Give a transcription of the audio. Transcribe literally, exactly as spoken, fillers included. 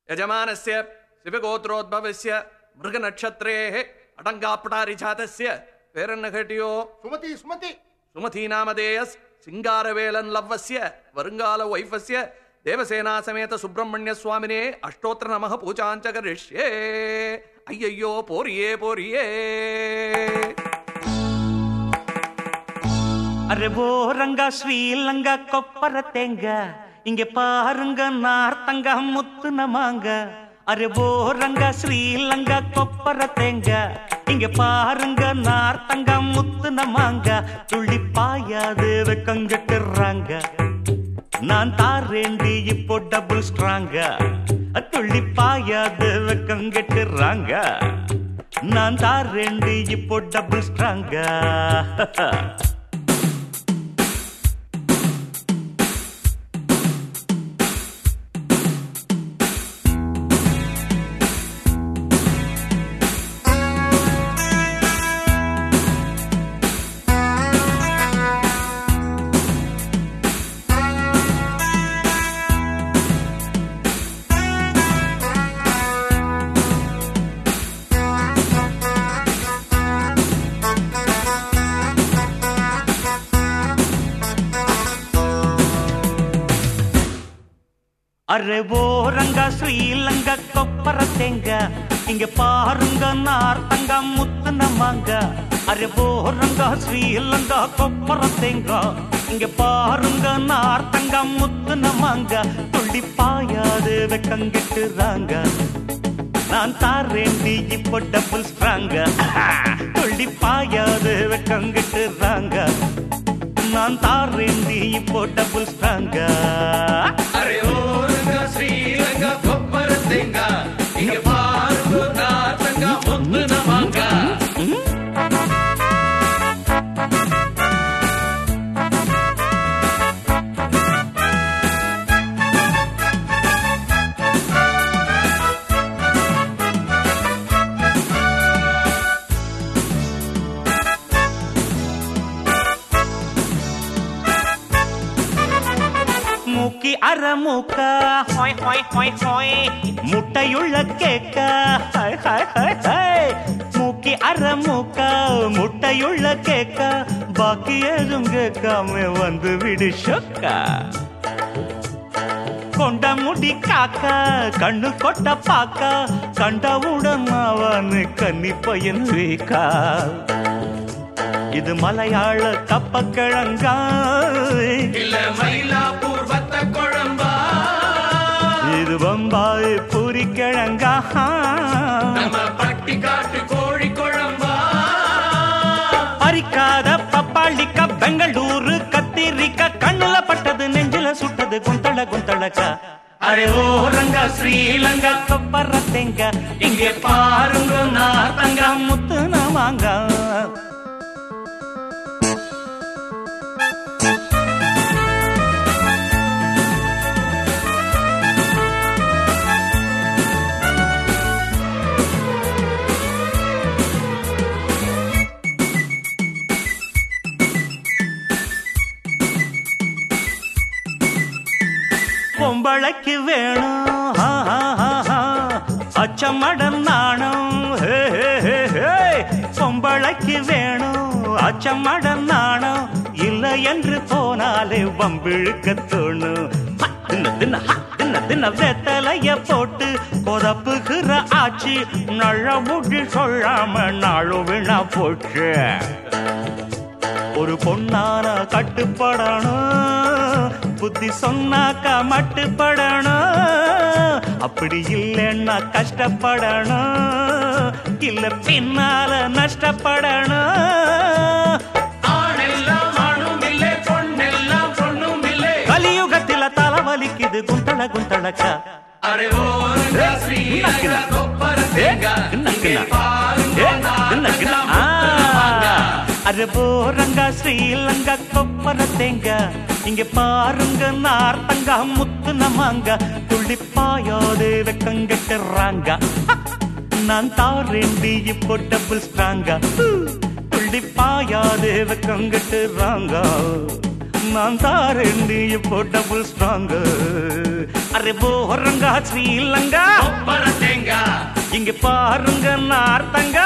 யஜமானஸ்ய சிவகோத்ரோத்பவஸ்ய மிருக நட்சத்திரேஹ அடங்காப்படாரி ஜாதஸ்ய பேரன்ன கேட்டியோ? சுமதி சுமதி சுமதி நாமதேயஸ் சிங்காரவேலன் லவ்வஸ்ய வருங்கால வைஃபஸ்ய தேவசேனா சமேத சுப்பிரமணிய சுவாமினே அஷ்டோத்திர நமக பூஜாஞ்ச கரிஷ்யே. ஐயையோ போரியே போரியே. அரே ஓ ரங்கா ஸ்ரீலங்கா கொப்பர தேங்க இங்க பாருங்க நார்த்தங்க முத்து நமாங்க. அரே ஓ ரங்கா ஸ்ரீலங்கா கொப்பர தேங்க இங்க பாருங்க நார்த்தங்க முத்து நமாங்க. துள்ளி பாயாது வெக்கங்கட்டுறாங்க நான் தாரேண்டி இப்போ டபுள் ஸ்ட்ராங்க. துள்ளி பாயாது வெக்கங்கட்டுறாங்க நான் தாரேண்டி இப்போ டபுள் ஸ்ட்ராங்க. அரே ஓ ரங்கா ஸ்ரீலங்கா கொப்பர தேங்க இங்க பாருங்க நார்த்தங்க முத்து நமாங்க. அரே ஓ ரங்கா ஸ்ரீலங்கா கொப்பர தேங்க இங்க பாருங்க நார்த்தங்க முத்து நமாங்க. துள்ளி பாயாது வெக்கங்கட்டுறாங்க நான் தாரேண்டி இப்போ டபுள் ஸ்ட்ராங்க. துள்ளி பாயாது வெக்கங்கட்டுறாங்க நான் தாரேண்டி இப்போ டபுள் ஸ்ட்ராங்க. அரே ஓ ரங்கா ஸ்ரீலங்கா கொப்பர தேங்க இங்க பாருங்க நார்த்தங்க முத்து நமாங்க. மூக்கி அரமூக்க ஹாய் ஹாய் ஹாய் ஹாய் முட்டையுள்ள கேக்க ஹாய் ஹாய் ஹாய் ஹாய். மூக்கி அரமூக்க முட்டையுள்ள கேக்க பாக்கி எதுவும் கேட்காம வந்து விடு சொக்கா. கொண்ட முடி காக்க கண்ணு கொட்ட பாக்க கண்டவுடன் அவனு கன்னி பையன் வீக்கா. இது மலையாள கப்பக்கிழங்கா இல்ல மயிலாப்பூர் வத்த குழம்பா? இது பம்பாய் பூரி கிழங்கா நம்ம பட்டி காட்டு கோழி குழம்பா? பறிக்காத பப்பாளிக்கா பெங்களூரு கத்திரிக்கா கண்ணுல பட்டது நெஞ்சில சுட்டது குந்தள குந்தளக்கா. அரே ஓ ரங்கா ஸ்ரீலங்கா கொப்பர தேங்க இங்கே பாருங்க நார்த்தங்க முத்து நமாங்க. பொம்பளைக்கு வேணும் அச்சமடம் நாணம். பொம்பளைக்கு வேணும் அச்சமடம் நாணம் இல்லை என்று போனாலே வம்பிழுக்க தோணும். வெத்தலைய போட்டு கொதப்புகிற ஆட்சி நல்ல முடி சொல்லாம நாளும் வீணா போச்சு. ஒரு பொண்ணான கட்டுப்படணும் புத்தி சொன்னாக்கா மட்டுப்படணும். அப்படி இல்லைன்னா கஷ்டப்படணும் இல்ல பின்னால நஷ்டப்படணும். கலியுகத்தில தலைவலிக்குது குந்தள குந்தளக்கா. அரே ஓ ரங்கா ஸ்ரீலங்கா கொப்பர தேங்க இங்க பாருங்க நார்த்தங்க முத்து நமாங்க. அரே ஓ ரங்கா ஸ்ரீலங்கா கொப்பர தேங்க இங்க பாருங்க நார்த்தங்க முத்து நமாங்க. துள்ளி பாயாது வெக்கங்கட்டுறாங்க நான் தாரேண்டி இப்போ டபுள் ஸ்ட்ராங்க. துள்ளி பாயாது வெக்கங்கட்டுறாங்க நான் தாரேண்டி இப்போ டபுள் ஸ்ட்ராங்க. அரே போறங்க ஸ்ரீலங்கா கொப்பர தேங்காய் இங்க பாருங்க நார்த்தங்க